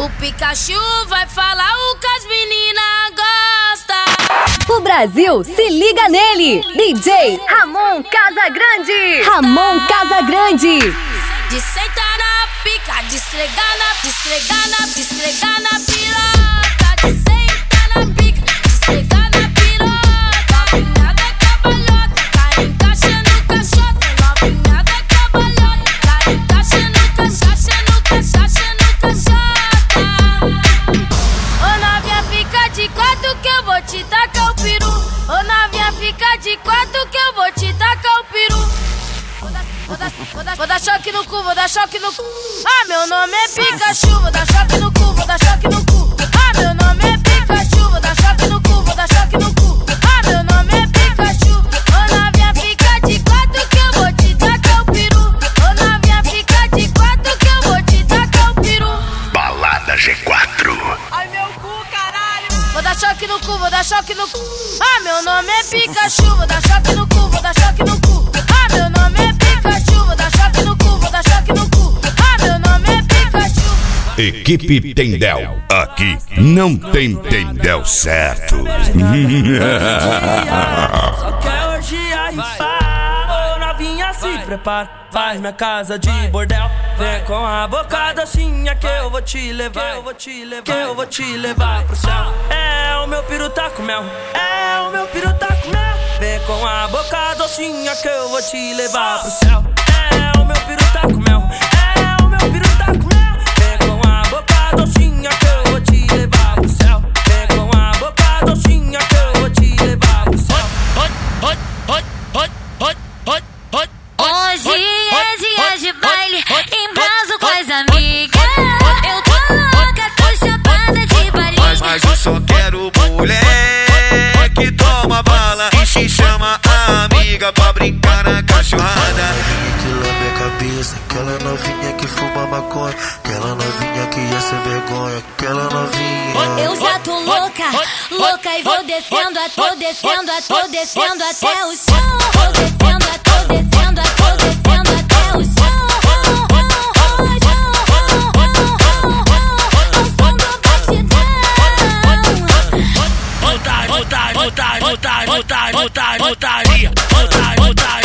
O Pikachu vai falar o que as meninas gostam. O Brasil se liga nele. DJ Ramon Casagrande. Ramon Casagrande. De sentar na pica, de esfregar na piroca. De sentar na pica, de esfregar na piroca. Novinha da cabalhota, tá encaixando o caixote. Novinha da cabalhota, tá encaixando o caixote, no caixota. Ô novinha, fica de quatro que eu vou te tacar o peru. Ô novinha, fica de quatro que eu vou te tacar o peru. Vou dar choque no cu, vou dar choque no cu. Ah, meu nome é Pikachu, vou dar choque no cu, vou dar choque no cu. Ah, meu nome é Pikachu, vou dar choque no cu, vou dar choque no cu. Ah, meu nome é Pikachu. Ô novinha, fica de quatro que eu vou te tacar o peru. Ô novinha, fica de quatro que eu vou te tacar o peru. Balada G4. Ai meu cu, caralho. Vou dar choque no cu, vou dar choque no cu. Ah, meu nome é Pikachu, vou dar choque no cu, vou dar choque no cu. Ah, meu nome é Pikachu, vou dar choque no cu, vou dar choque no cu. Ah, meu nome é Pikachu. Equipe Tendel. Aqui não tem Tendel certo. Só quer orgia e farra. Ô novinha, se prepara, faz minha casa de bordel. Vem com a boca docinha que eu vou te levar, que eu vou te levar pro céu. É o meu piru tá com mel, é o meu piru tá com mel. Vem com a boca docinha que eu vou te levar pro céu. É o meu piru tá com mel, é o meu piru tá com mel. Vem com a boca docinha que eu vou te levar pro céu. Vem com a boca docinha que eu vou te levar pro céu. Hoje é dia de baile, embraso com as amigas. Eu tô louca, tô chapada de baile. Mas eu só quero mulher que toma bala e se chama a amiga pra brincar na cachorrada. Novinha que lambe a cabeça, aquela novinha que fuma maconha, aquela novinha que ia ser vergonha, aquela novinha. Eu já tô louca, louca e vou descendo, tô descendo, tô descendo até o chão. Vou descendo, tô descendo, tô descendo até o chão. Putaria,